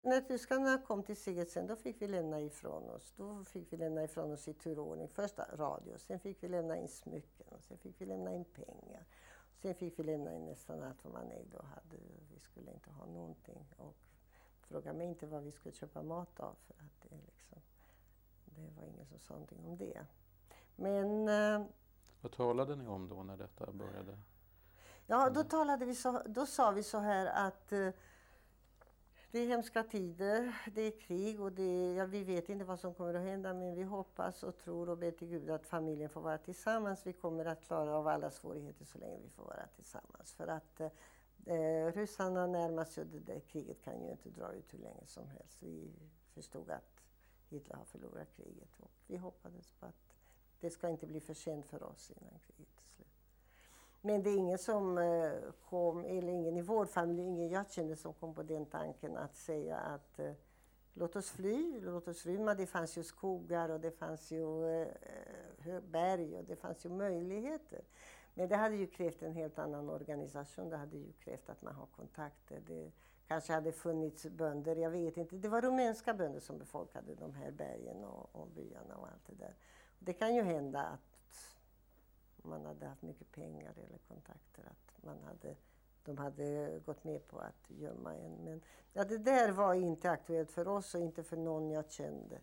när tyskarna kom till Siggetsen, då fick vi lämna ifrån oss. Då fick vi lämna ifrån oss i turordning. Först radio, sen fick vi lämna in smycken, och sen fick vi lämna in pengar. Sen fick vi lämna in nästan allt vad man ägde och hade. Vi skulle inte ha någonting. Och fråga mig inte vad vi skulle köpa mat av, för att det var ingen som sa någonting om det. Men... Vad talade ni om då när detta började? Ja, då sa vi så här att det är hemska tider, det är krig och vi vet inte vad som kommer att hända, men vi hoppas och tror och ber till Gud att familjen får vara tillsammans. Vi kommer att klara av alla svårigheter så länge vi får vara tillsammans. För att ryssarna närmar sig, det där kriget kan ju inte dra ut hur länge som helst. Vi förstod att Hitler har förlorat kriget och vi hoppades på att det ska inte bli för sent för oss innan kriget är slut. Men det är ingen som kom, eller ingen i vår familj, ingen jag kände som kom på den tanken att säga att låt oss fly, låt oss rymma. Det fanns ju skogar och det fanns ju berg och det fanns ju möjligheter. Men det hade ju krävt en helt annan organisation, det hade ju krävt att man har kontakter. Det kanske hade funnits bönder, jag vet inte. Det var rumänska bönder som befolkade de här bergen och byarna och allt det där. Det kan ju hända att man hade haft mycket pengar eller kontakter, att de hade gått med på att gömma en. Men ja, det där var inte aktuellt för oss och inte för någon jag kände.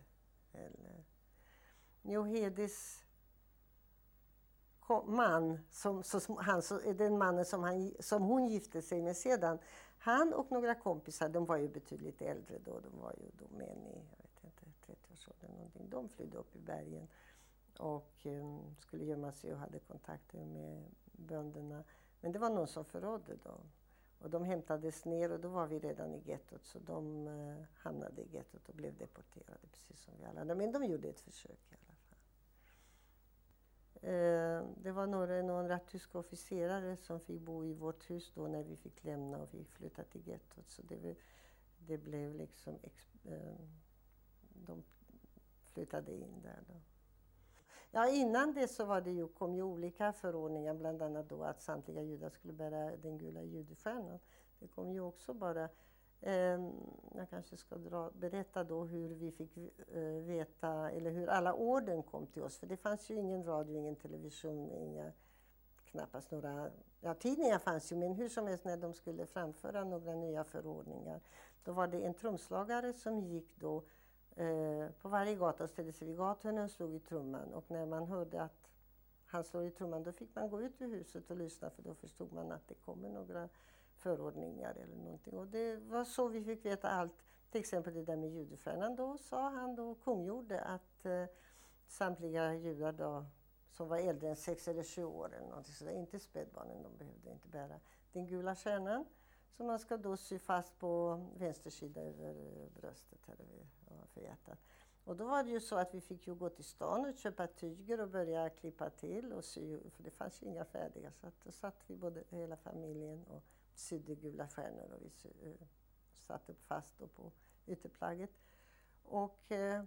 Hedis man, den mannen som hon gifte sig med sedan, han och några kompisar, de var ju betydligt äldre då. De var ju då män i, jag vet inte, 30-årsåldern någonting. De flydde upp i bergen och skulle gömma sig och hade kontakter med bönderna. Men det var någon som förrådde dem. Och de hämtades ner och då var vi redan i gettot. Så de hamnade i gettot och blev deporterade precis som vi alla andra. Men de gjorde ett försök i alla fall. Det var några tyska officerare som fick bo i vårt hus då när vi fick lämna och vi flyttade till gettot. Så det blev liksom... de flyttade in där då. Ja, innan det så kom ju olika förordningar, bland annat då att samtliga judar skulle bära den gula judestjärnan. Det kom ju också bara, jag kanske ska berätta då hur vi fick veta, eller hur alla orden kom till oss. För det fanns ju ingen radio, ingen television, knappast några, tidningar fanns ju, men hur som helst när de skulle framföra några nya förordningar. Då var det en trumslagare som gick då på varje gata och ställde sig vid gathörnen och slog i trumman. Och när man hörde att han slog i trumman, då fick man gå ut ur huset och lyssna, för då förstod man att det kommer några förordningar eller någonting. Och det var så vi fick veta allt. Till exempel det där med judestjärnan, då sa han då kungjorde att samtliga judar då, som var äldre än 6 eller 7 år eller någonting sådär, inte spädbarnen, de behövde inte bära den gula stjärnan. Så man ska då sy fast på vänster sida över bröstet eller för hjärtat. Och då var det ju så att vi fick ju gå till stan och köpa tyger och börja klippa till och sy, för det fanns ju inga färdiga. Så att då satt vi hela familjen och sydde gula stjärnor och vi satte fast då på ytterplagget. Och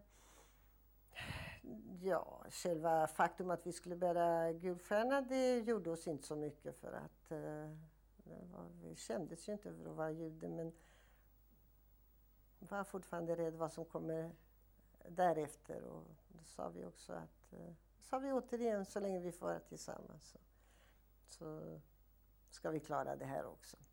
själva faktum att vi skulle bära gulstjärna, det gjorde oss inte så mycket, för att vi kändes ju inte för att vara jude, men var fortfarande rädd vad som kommer därefter. Och då sa vi också att, sa vi återigen, så länge vi får vara tillsammans så ska vi klara det här också.